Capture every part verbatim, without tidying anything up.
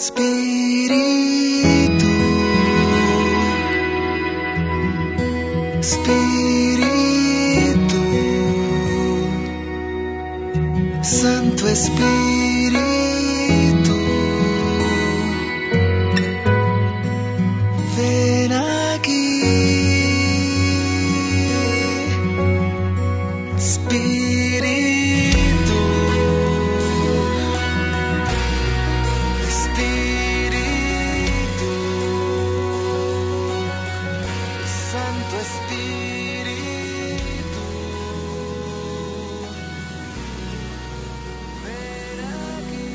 Espíritu, Espíritu, Santo Espíritu, ven aquí. Espíritu, Espíritu, Santo Espíritu, ven aquí.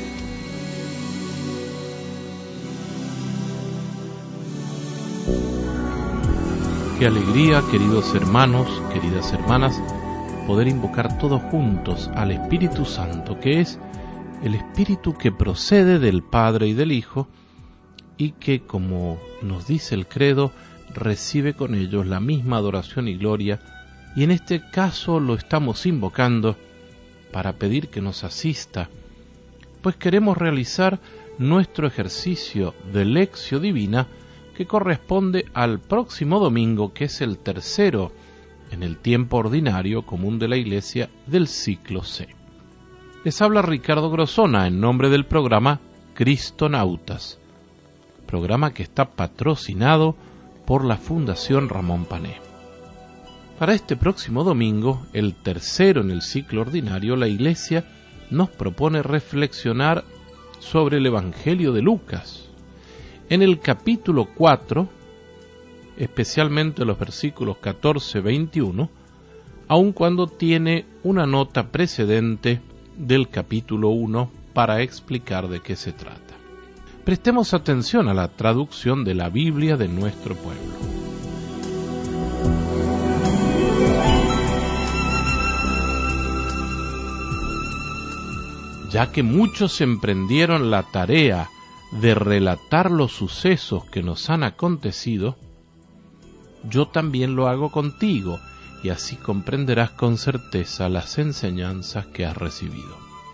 Qué alegría, queridos hermanos, queridas hermanas, poder invocar todos juntos al Espíritu Santo, que es el Espíritu que procede del Padre y del Hijo, y que, como nos dice el credo, recibe con ellos la misma adoración y gloria, y en este caso lo estamos invocando para pedir que nos asista, pues queremos realizar nuestro ejercicio de Lectio Divina, que corresponde al próximo domingo, que es el tercero en el tiempo ordinario común de la Iglesia del ciclo C. Les habla Ricardo Grosona en nombre del programa Cristonautas, programa que está patrocinado por la Fundación Ramón Pané. Para este próximo domingo, el tercero en el ciclo ordinario, la Iglesia nos propone reflexionar sobre el Evangelio de Lucas. En el capítulo cuatro, especialmente los versículos catorce a veintiuno, aun cuando tiene una nota precedente del capítulo uno para explicar de qué se trata. Prestemos atención a la traducción de la Biblia de nuestro pueblo. Ya que muchos emprendieron la tarea de relatar los sucesos que nos han acontecido, yo también lo hago contigo, y así comprenderás con certeza las enseñanzas que has recibido.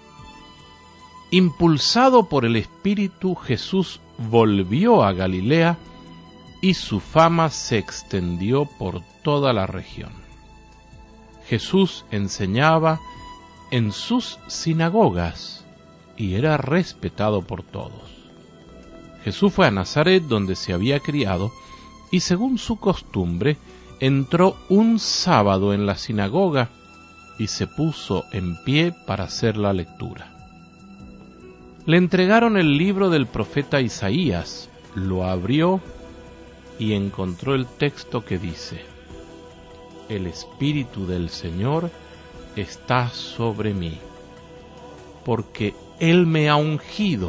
Impulsado por el Espíritu, Jesús volvió a Galilea, y su fama se extendió por toda la región. Jesús enseñaba en sus sinagogas, y era respetado por todos. Jesús fue a Nazaret, donde se había criado, y según su costumbre, entró un sábado en la sinagoga y se puso en pie para hacer la lectura. Le entregaron el libro del profeta Isaías, lo abrió y encontró el texto que dice: El Espíritu del Señor está sobre mí, porque Él me ha ungido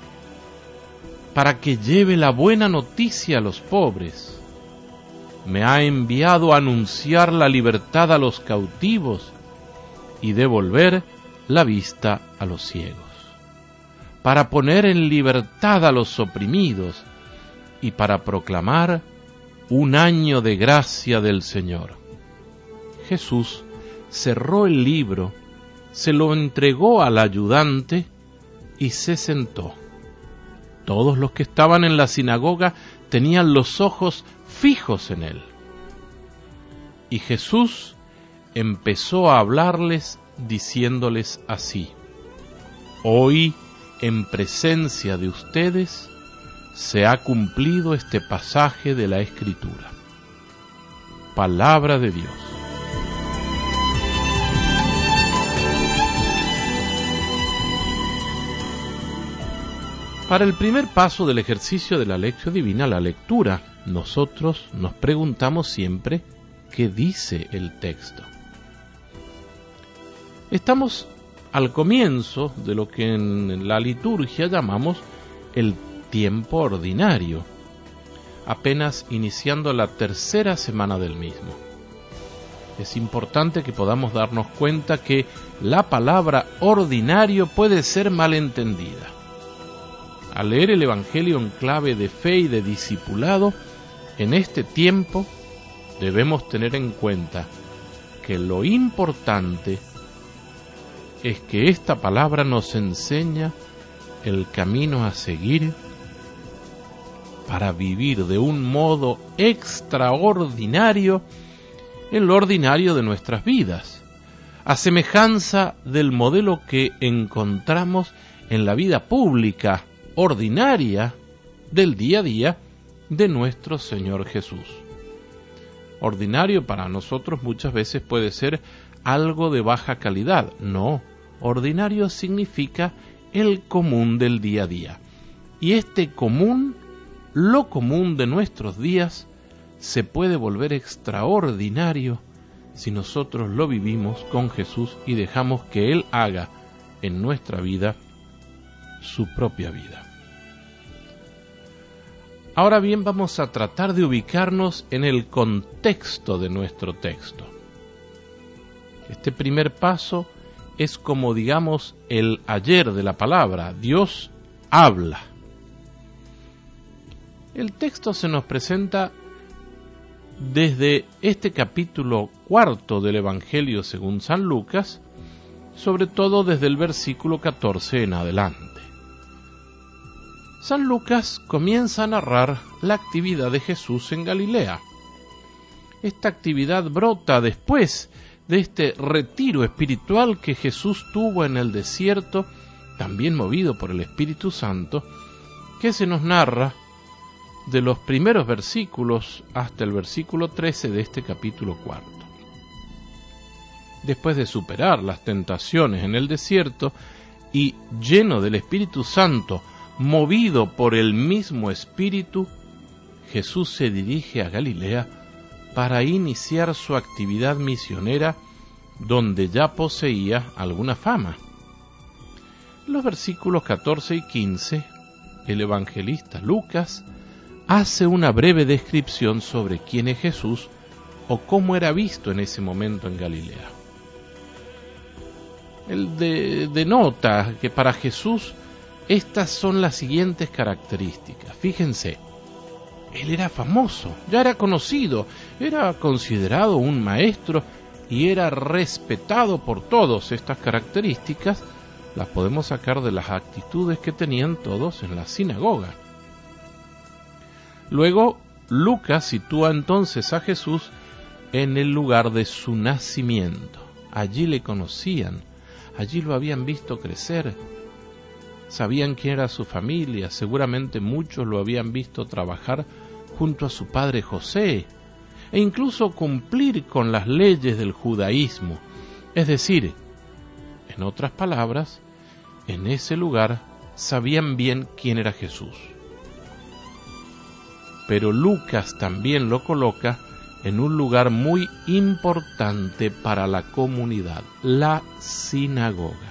para que lleve la buena noticia a los pobres. Me ha enviado a anunciar la libertad a los cautivos y devolver la vista a los ciegos, para poner en libertad a los oprimidos y para proclamar un año de gracia del Señor. Jesús cerró el libro, se lo entregó al ayudante y se sentó. Todos los que estaban en la sinagoga tenían los ojos fijos en él. Y Jesús empezó a hablarles diciéndoles así: Hoy, en presencia de ustedes, se ha cumplido este pasaje de la Escritura. Palabra de Dios. Para el primer paso del ejercicio de la Lectio Divina, la lectura, nosotros nos preguntamos siempre qué dice el texto. Estamos al comienzo de lo que en la liturgia llamamos el tiempo ordinario, apenas iniciando la tercera semana del mismo. Es importante que podamos darnos cuenta que la palabra ordinario puede ser malentendida. Al leer el Evangelio en clave de fe y de discipulado, en este tiempo debemos tener en cuenta que lo importante es que esta palabra nos enseña el camino a seguir para vivir de un modo extraordinario en lo ordinario de nuestras vidas, a semejanza del modelo que encontramos en la vida pública, ordinaria, del día a día de nuestro Señor Jesús. Ordinario para nosotros muchas veces puede ser algo de baja calidad. No, ordinario significa el común del día a día. Y este común, lo común de nuestros días, se puede volver extraordinario si nosotros lo vivimos con Jesús y dejamos que Él haga en nuestra vida su propia vida. Ahora bien, vamos a tratar de ubicarnos en el contexto de nuestro texto. Este primer paso es como, digamos, el ayer de la palabra. Dios habla. El texto se nos presenta desde este capítulo cuarto del Evangelio según San Lucas, sobre todo desde el versículo catorce en adelante. San Lucas comienza a narrar la actividad de Jesús en Galilea. Esta actividad brota después de este retiro espiritual que Jesús tuvo en el desierto, también movido por el Espíritu Santo, que se nos narra de los primeros versículos hasta el versículo trece de este capítulo cuarto. Después de superar las tentaciones en el desierto y lleno del Espíritu Santo, movido por el mismo Espíritu, Jesús se dirige a Galilea para iniciar su actividad misionera, donde ya poseía alguna fama. En los versículos catorce y quince, el evangelista Lucas hace una breve descripción sobre quién es Jesús o cómo era visto en ese momento en Galilea. Él de, denota que para Jesús estas son las siguientes características. Fíjense, él era famoso, ya era conocido, era considerado un maestro y era respetado por todos. Estas características las podemos sacar de las actitudes que tenían todos en la sinagoga. Luego, Lucas sitúa entonces a Jesús en el lugar de su nacimiento. Allí le conocían, allí lo habían visto crecer, sabían quién era su familia, seguramente muchos lo habían visto trabajar junto a su padre José, e incluso cumplir con las leyes del judaísmo. Es decir, en otras palabras, en ese lugar sabían bien quién era Jesús. Pero Lucas también lo coloca en un lugar muy importante para la comunidad, la sinagoga.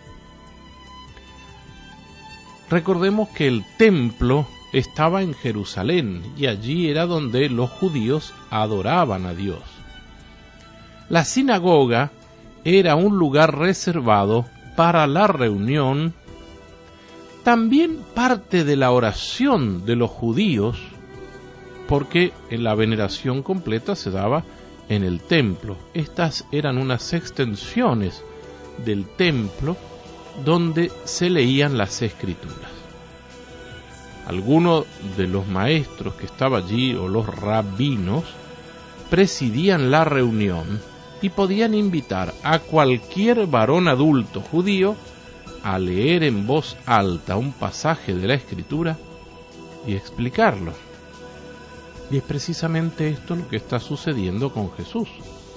Recordemos que el templo estaba en Jerusalén y allí era donde los judíos adoraban a Dios. La sinagoga era un lugar reservado para la reunión, también parte de la oración de los judíos, porque la veneración completa se daba en el templo. Estas eran unas extensiones del templo donde se leían las escrituras. Algunos de los maestros que estaban allí, o los rabinos, presidían la reunión y podían invitar a cualquier varón adulto judío a leer en voz alta un pasaje de la escritura y explicarlo. Y es precisamente esto lo que está sucediendo con Jesús.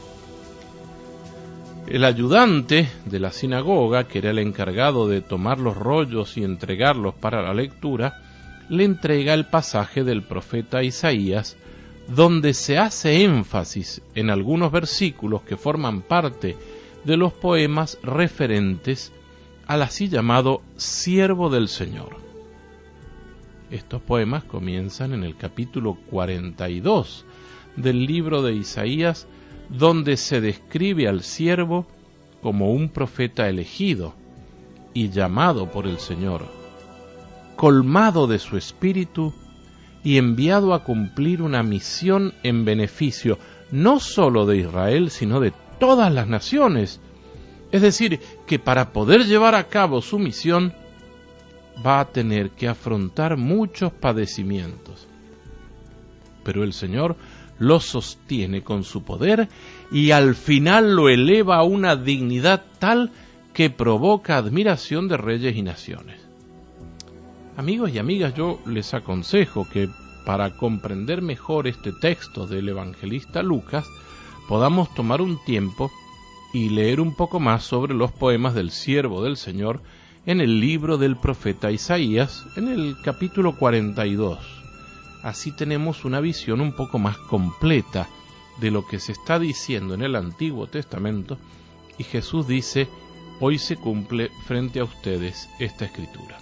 El ayudante de la sinagoga, que era el encargado de tomar los rollos y entregarlos para la lectura, le entrega el pasaje del profeta Isaías, donde se hace énfasis en algunos versículos que forman parte de los poemas referentes al así llamado siervo del Señor. Estos poemas comienzan en el capítulo cuarenta y dos del libro de Isaías, donde se describe al siervo como un profeta elegido y llamado por el Señor, colmado de su espíritu y enviado a cumplir una misión en beneficio no sólo de Israel, sino de todas las naciones. Es decir, que para poder llevar a cabo su misión, va a tener que afrontar muchos padecimientos. Pero el Señor lo sostiene con su poder y al final lo eleva a una dignidad tal que provoca admiración de reyes y naciones. Amigos y amigas, yo les aconsejo que para comprender mejor este texto del evangelista Lucas, podamos tomar un tiempo y leer un poco más sobre los poemas del siervo del Señor en el libro del profeta Isaías, en el capítulo cuarenta y dos. Así tenemos una visión un poco más completa de lo que se está diciendo en el Antiguo Testamento, y Jesús dice: hoy se cumple frente a ustedes esta escritura.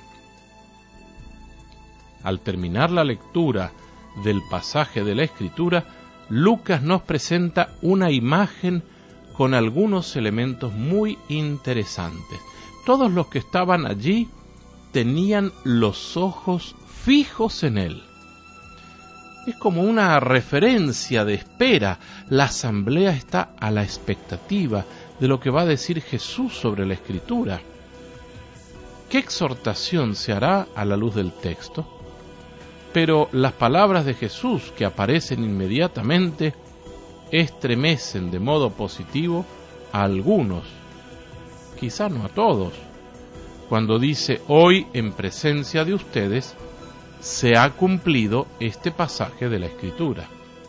Al terminar la lectura del pasaje de la Escritura, Lucas nos presenta una imagen con algunos elementos muy interesantes. Todos los que estaban allí tenían los ojos fijos en él. Es como una referencia de espera. La asamblea está a la expectativa de lo que va a decir Jesús sobre la Escritura. ¿Qué exhortación se hará a la luz del texto? Pero las palabras de Jesús, que aparecen inmediatamente, estremecen de modo positivo a algunos, quizá no a todos, cuando dice: hoy en presencia de ustedes se ha cumplido este pasaje de la Escritura.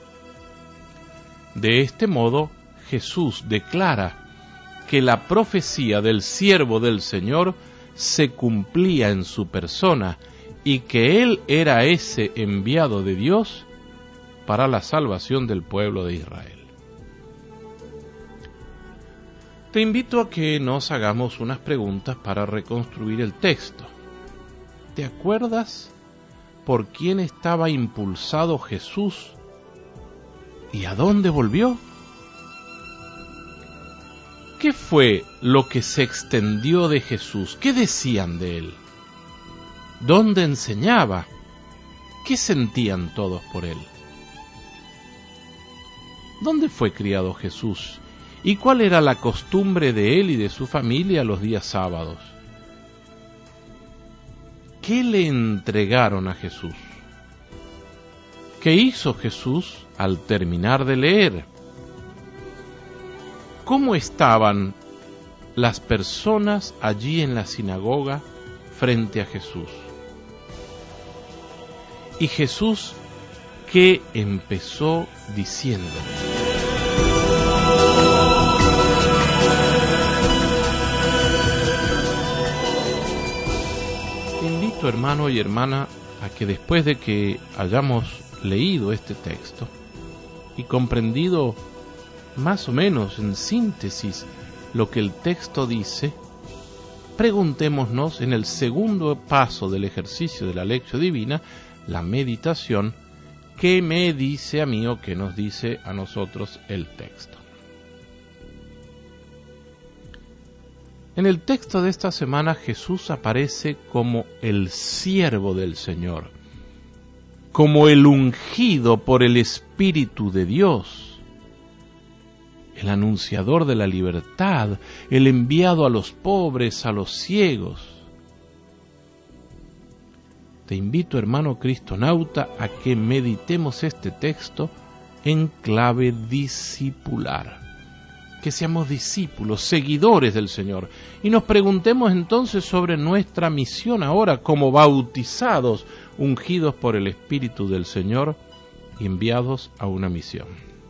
De este modo, Jesús declara que la profecía del siervo del Señor se cumplía en su persona y que Él era ese enviado de Dios para la salvación del pueblo de Israel. Te invito a que nos hagamos unas preguntas para reconstruir el texto. ¿Te acuerdas por quién estaba impulsado Jesús y a dónde volvió? ¿Qué fue lo que se extendió de Jesús? ¿Qué decían de él? ¿Dónde enseñaba? ¿Qué sentían todos por él? ¿Dónde fue criado Jesús? ¿Y cuál era la costumbre de él y de su familia los días sábados? ¿Qué le entregaron a Jesús? ¿Qué hizo Jesús al terminar de leer? ¿Cómo estaban las personas allí en la sinagoga frente a Jesús? Y Jesús, ¿qué empezó diciendo? Te invito, hermano y hermana, a que después de que hayamos leído este texto y comprendido más o menos en síntesis lo que el texto dice, preguntémonos en el segundo paso del ejercicio de la lección divina, la meditación, ¿qué me dice a mí o qué nos dice a nosotros el texto? En el texto de esta semana Jesús aparece como el siervo del Señor, como el ungido por el Espíritu de Dios, el anunciador de la libertad, el enviado a los pobres, a los ciegos. Te invito, hermano cristonauta, a que meditemos este texto en clave discipular, que seamos discípulos, seguidores del Señor, y nos preguntemos entonces sobre nuestra misión ahora como bautizados, ungidos por el Espíritu del Señor y enviados a una misión.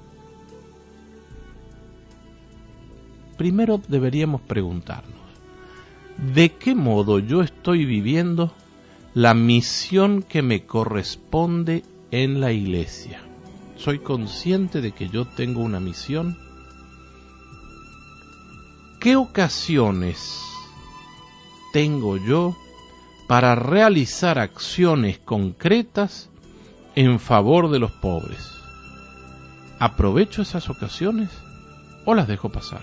Primero deberíamos preguntarnos, ¿de qué modo yo estoy viviendo la misión que me corresponde en la iglesia? ¿Soy consciente de que yo tengo una misión? ¿Qué ocasiones tengo yo para realizar acciones concretas en favor de los pobres? ¿Aprovecho esas ocasiones o las dejo pasar?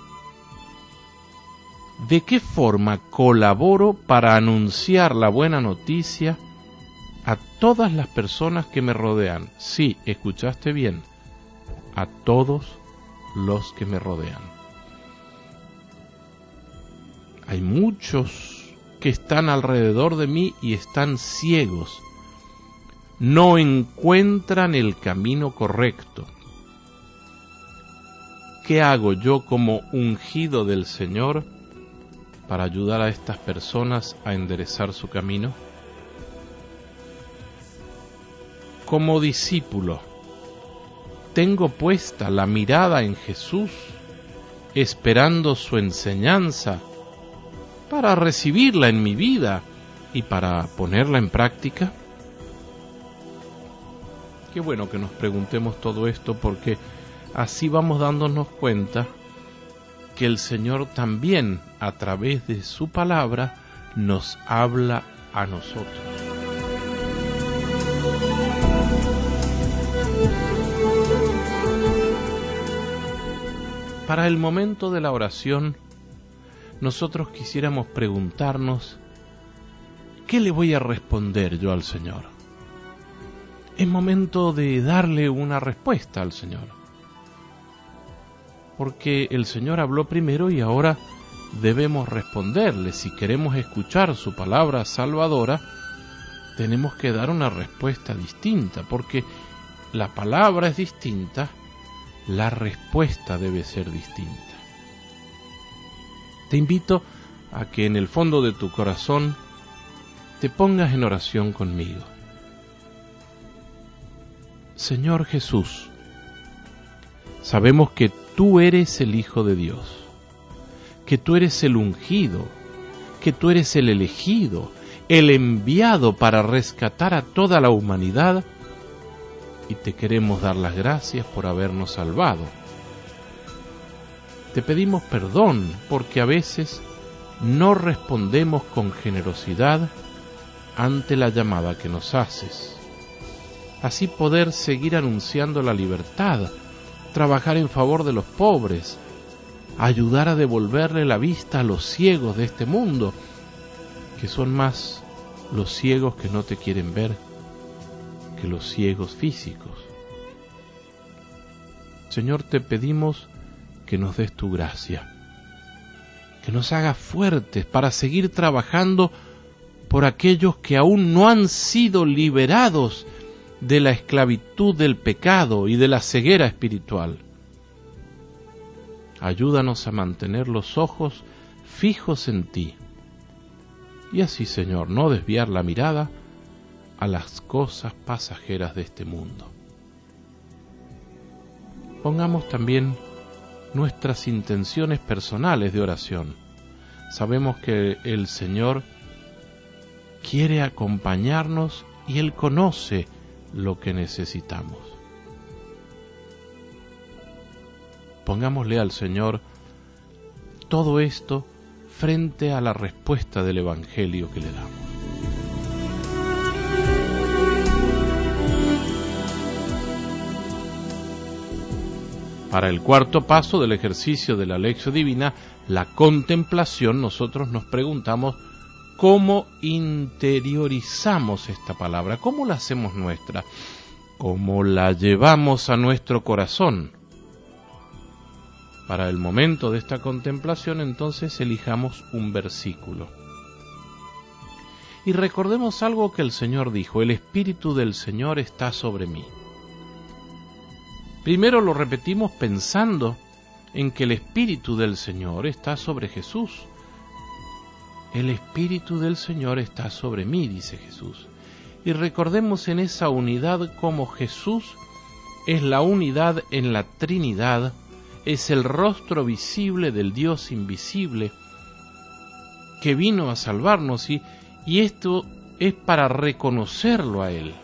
¿De qué forma colaboro para anunciar la buena noticia a todas las personas que me rodean? Sí, escuchaste bien, a todos los que me rodean. Hay muchos que están alrededor de mí y están ciegos. No encuentran el camino correcto. ¿Qué hago yo como ungido del Señor para ayudar a estas personas a enderezar su camino? Como discípulo, tengo puesta la mirada en Jesús, esperando su enseñanza para recibirla en mi vida y para ponerla en práctica. Qué bueno que nos preguntemos todo esto, porque así vamos dándonos cuenta que el Señor también, a través de su palabra, nos habla a nosotros. Para el momento de la oración, nosotros quisiéramos preguntarnos, ¿qué le voy a responder yo al Señor? Es momento de darle una respuesta al Señor, porque el Señor habló primero y ahora debemos responderle. Si queremos escuchar su palabra salvadora, tenemos que dar una respuesta distinta, porque la palabra es distinta, la respuesta debe ser distinta. Te invito a que en el fondo de tu corazón te pongas en oración conmigo. Señor Jesús, sabemos que tú eres el Hijo de Dios, que tú eres el ungido, que tú eres el elegido, el enviado para rescatar a toda la humanidad, y te queremos dar las gracias por habernos salvado. Te pedimos perdón porque a veces no respondemos con generosidad ante la llamada que nos haces. Así poder seguir anunciando la libertad, trabajar en favor de los pobres, ayudar a devolverle la vista a los ciegos de este mundo, que son más los ciegos que no te quieren ver que los ciegos físicos. Señor, te pedimos que nos des tu gracia, que nos hagas fuertes para seguir trabajando por aquellos que aún no han sido liberados de la esclavitud del pecado y de la ceguera espiritual. Ayúdanos a mantener los ojos fijos en ti, y así, Señor, no desviar la mirada a las cosas pasajeras de este mundo. Pongamos también nuestras intenciones personales de oración. Sabemos que el Señor quiere acompañarnos y Él conoce lo que necesitamos. Pongámosle al Señor todo esto frente a la respuesta del Evangelio que le damos. Para el cuarto paso del ejercicio de la Lección Divina, la contemplación, nosotros nos preguntamos cómo interiorizamos esta palabra, cómo la hacemos nuestra, cómo la llevamos a nuestro corazón. Para el momento de esta contemplación, entonces, elijamos un versículo. Y recordemos algo que el Señor dijo: el Espíritu del Señor está sobre mí. Primero lo repetimos pensando en que el Espíritu del Señor está sobre Jesús. El Espíritu del Señor está sobre mí, dice Jesús. Y recordemos en esa unidad como Jesús es la unidad en la Trinidad, es el rostro visible del Dios invisible que vino a salvarnos, y, y esto es para reconocerlo a Él.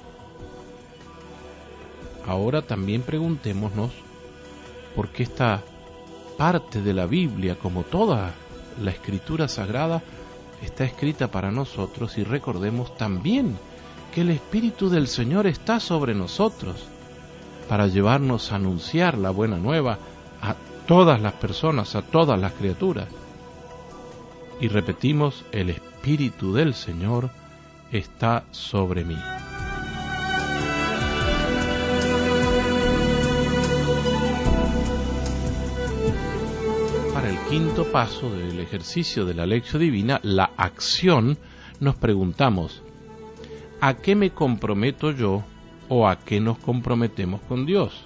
Ahora también preguntémonos por qué esta parte de la Biblia, como toda la Escritura Sagrada, está escrita para nosotros, y recordemos también que el Espíritu del Señor está sobre nosotros para llevarnos a anunciar la buena nueva a todas las personas, a todas las criaturas. Y repetimos: el Espíritu del Señor está sobre mí. para el quinto paso del ejercicio de la Lectio Divina, la acción, nos preguntamos, ¿a qué me comprometo yo o a qué nos comprometemos con Dios?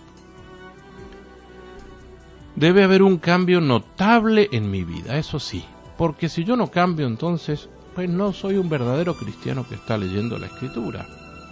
Debe haber un cambio notable en mi vida, eso sí, porque si yo no cambio, entonces, pues no soy un verdadero cristiano que está leyendo la Escritura.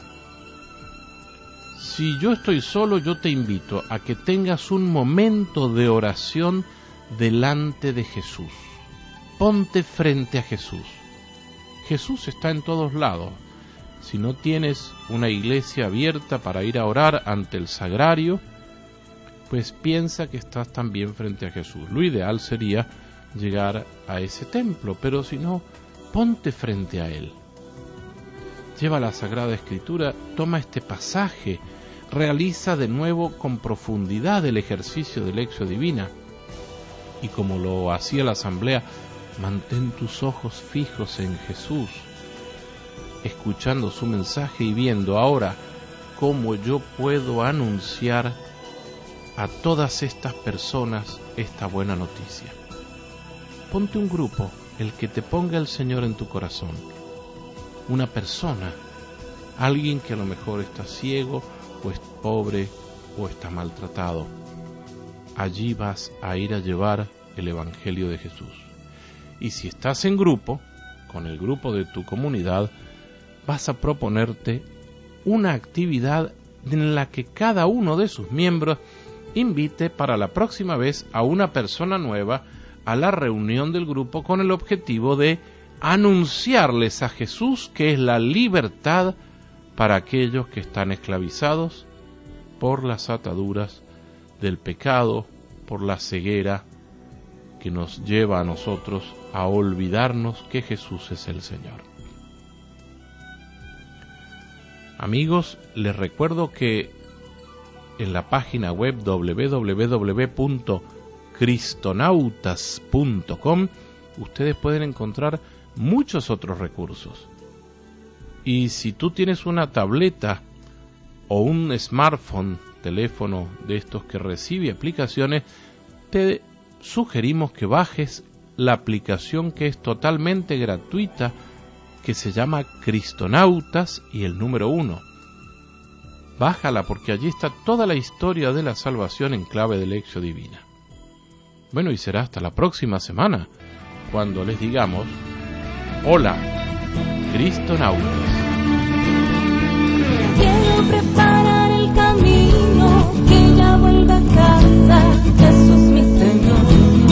Si yo estoy solo, yo te invito a que tengas un momento de oración delante de Jesús. Ponte frente a Jesús. Jesús está en todos lados. Si no tienes una iglesia abierta para ir a orar ante el sagrario, pues piensa que estás también frente a Jesús. Lo ideal sería llegar a ese templo, pero si no, ponte frente a Él. Lleva la Sagrada Escritura, toma este pasaje, realiza de nuevo con profundidad el ejercicio de Lectio Divina, y como lo hacía la asamblea, mantén tus ojos fijos en Jesús, escuchando su mensaje y viendo ahora cómo yo puedo anunciar a todas estas personas esta buena noticia. Ponte un grupo, el que te ponga el Señor en tu corazón, una persona, alguien que a lo mejor está ciego, o es pobre, o está maltratado. Allí vas a ir a llevar el Evangelio de Jesús. Y si estás en grupo, con el grupo de tu comunidad, vas a proponerte una actividad en la que cada uno de sus miembros invite para la próxima vez a una persona nueva a la reunión del grupo con el objetivo de anunciarles a Jesús, que es la libertad para aquellos que están esclavizados por las ataduras del pecado, por la ceguera que nos lleva a nosotros a olvidarnos que Jesús es el Señor. Amigos, les recuerdo que en la página web doble u doble u doble u punto cristonautas punto com ustedes pueden encontrar muchos otros recursos. Y si tú tienes una tableta o un smartphone, teléfono de estos que recibe aplicaciones, te sugerimos que bajes la aplicación que es totalmente gratuita, que se llama Cristonautas y el número uno. Bájala porque allí está toda la historia de la salvación en clave de Lectio Divina. Bueno, y será hasta la próxima semana, cuando les digamos, hola, Cristonautas. Quiero preparar el camino, que ya vuelva a casa, Jesús mi Señor.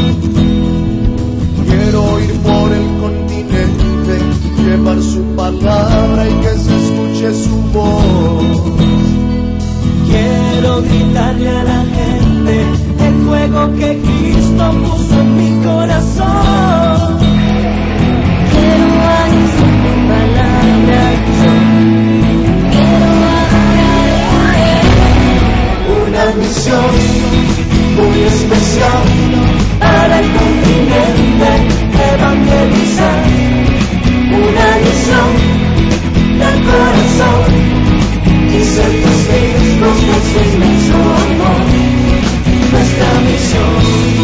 Quiero ir por el continente, llevar su palabra y que se escuche su voz. Quiero gritarle a la gente el fuego que Cristo puso en mi corazón. Quiero anunciar tu palabra, yo quiero adorar a Él. Una misión muy especial para el continente, evangelizar. Una misión del corazón y ser testigos de su inmenso amor. Nuestra misión.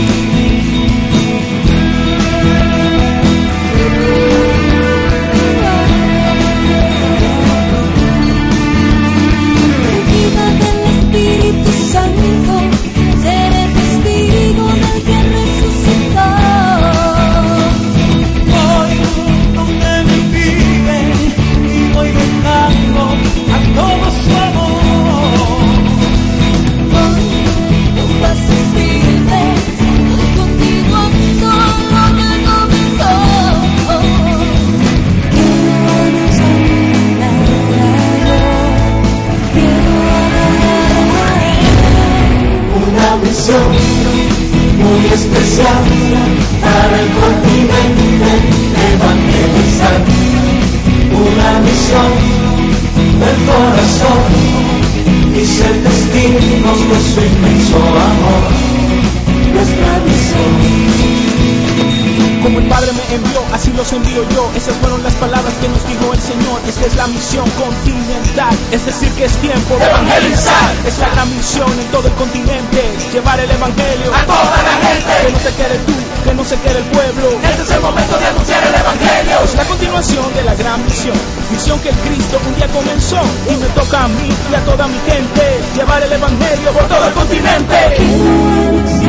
Muy especial para el continente, evangelizar. Una misión del corazón y ser testigos de su inmenso amor. Nuestra misión. Como el Padre me envió, así los envío yo. Esas fueron las palabras que nos dijo el Señor. Esta es la misión continental, es decir que es tiempo de evangelizar. Es la gran misión en todo el continente, llevar el evangelio a toda la gente. Que no te quedes tú, que que no se quede el pueblo. Este es el momento de anunciar el evangelio. Es la continuación de la gran misión, misión que el Cristo un día comenzó, y me toca a mí y a toda mi gente llevar el evangelio por todo el continente.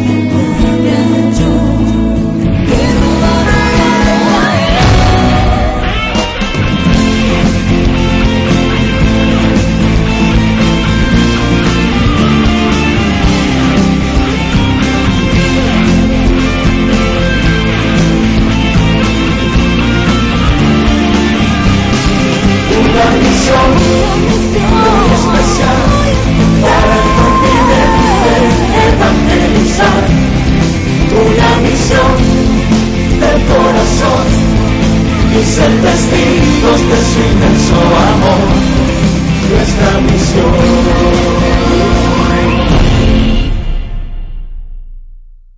Una misión especial para el continente, evangelizar. Una misión del corazón y ser testigos de su inmenso amor. Nuestra misión.